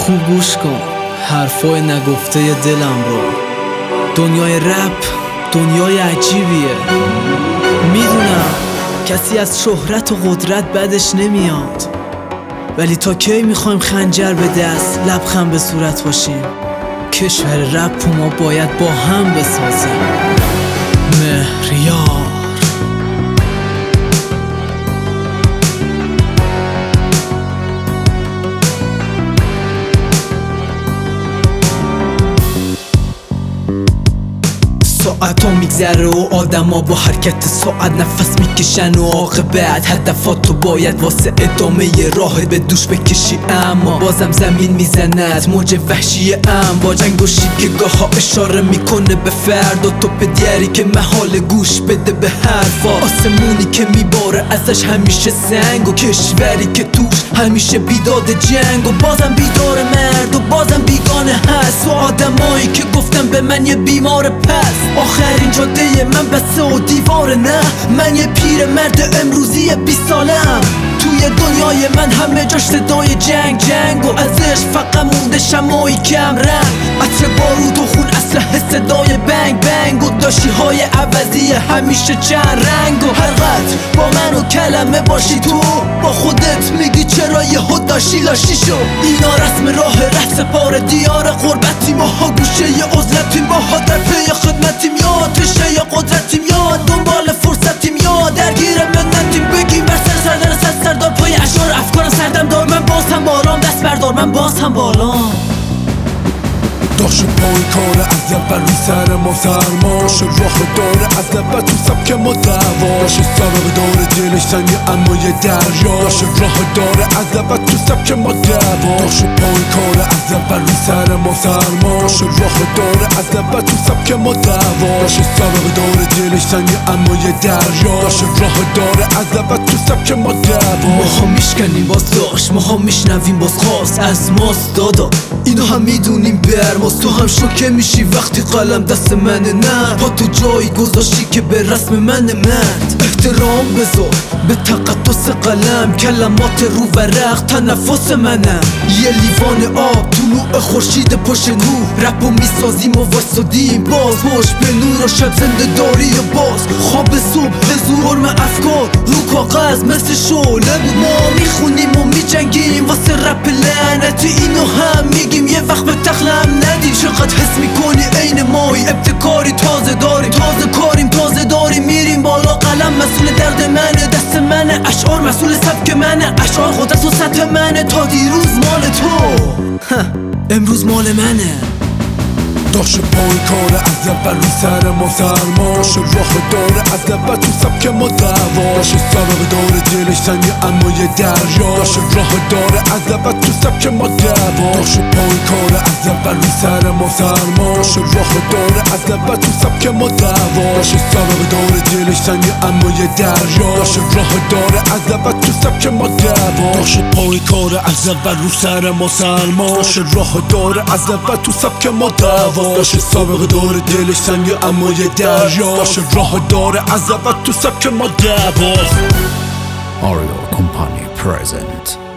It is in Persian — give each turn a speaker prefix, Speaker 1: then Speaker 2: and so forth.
Speaker 1: خوب گوش کن حرفای نگفته دلم رو. دنیای رپ دنیای عجیبیه. میدونم کسی از شهرت و قدرت بدش نمیاد، ولی تا کی میخوایم خنجر به دست لبخند به صورت باشیم؟ کشور رپ ما باید با هم بسازیم. مهریار ساعتا میگذره و آدما با حرکت ساعت نفس میکشن و عاقبت هدفاتو باید واسه ادامه راه به دوش بکشی، اما بازم زمین میزند موج وحشی با جنگ و شیکگاه ها اشاره میکنه به فردا. توپ دیاری که محال گوش بده به حرفا، آسمونی که میباره ازش همیشه سنگ و کشوری که توش همیشه بیداد جنگ و بازم بیدار مرد و بازم بیگانه هست و آدمایی که گفتن به من یه بیمار پس. آخرین جاده من بسته و دیواره، نه من یه پیر مرد امروزی 20 سالم. توی دنیای من همه جاش صدای جنگ و ازش فقط مونده شمایی کم رنگ، عطر بارود و خون اسلحه صدای بنگ و داشتی های عوضی همیشه چند رنگ و هر قطر با من و کلمه باشی تو با خودت میگی چرا یهو داشتی لاشی شو. اینا رسم راه ره سپار دیار غربتی، ماها گوشه ی عزلتیم، ماها در پی خدمتیم، یا تشه یا قدرتیم، یا دنبال فرصتیم، یا درگیر منتیم. بگیم بر سردار پای اشعار افکار سردم دار، من باز هم بالام دست بردار، من باز هم بالام.
Speaker 2: داشت پای کار از اول روی سر ما سرما شد، راه داره از اول تو سبک ما دعوا، داشت سبب داره دلش سنگی اما یه دریا، داشت راه داره از اول تو سبک ما دعوا، داشت پای کار از اول روی سر ما سرما شد، راه داره از اول تو سبک ما دعوا، داشت سبب داره دلش سنگی اما یه دریا، داشت راه داره از اول تو سبک ما دعوا.
Speaker 1: ماها میشکنیم باز داشت، ماها میشنویم باز خواست از ماست دادا، اینو هم میدونیم برماست. تو هم شوکه میشی وقتی قلم دست منه، نه پا تو جایی گذاشتی که به رسم من مرد. احترام بذار به تقدس قلم، کلمات رو ورق تنفس منم. یه لیوان آب طلوع خورشید پشت نور، رپو میسازیم و واسادیم باز مش به نور و شب زنده داری و باز خواب صبح حضور افکار رو کاغذ مثل شعله بود. ما میخونیم و میجنگیم واسه رپ لعنتی، اینو هم میگیم یه وقت به تخلم ندی. چقدر حس میکنی عین مایی ابتکاری، تازه داریم تازه کاریم تازه داریم میریم بالا. قلم مسئول درد منه، دست منه، اشعار مسئول سبک منه، اشعار قدرت و سطح منه. تا دیروز مال تو امروز مال منه.
Speaker 2: داشت پای کار از اول روی سر ما سرما شد، راه داره از اول تو سبک ما دعوا، داشت سبب داره دلش سنگی اما یه دریا، داشت راه داره از اول تو سبک ما دعوا، داشت پای کار از اول روی سر ما سرما شد، راه داره از اول تو سبک ما دعوا، داشت سبب داره دلش سنگی اما یه دریا، داشت راه داره از اول تو سبک ما دعوا، داشت پای کار از اول روی سر ما سرما داشت، راه داره از اول تو سبک ما دعوا، داشت سابقه داره دلش سنگی اما یه دریا، داشت راه داره از اول تو سبک ما دعوا.
Speaker 3: Audio Company present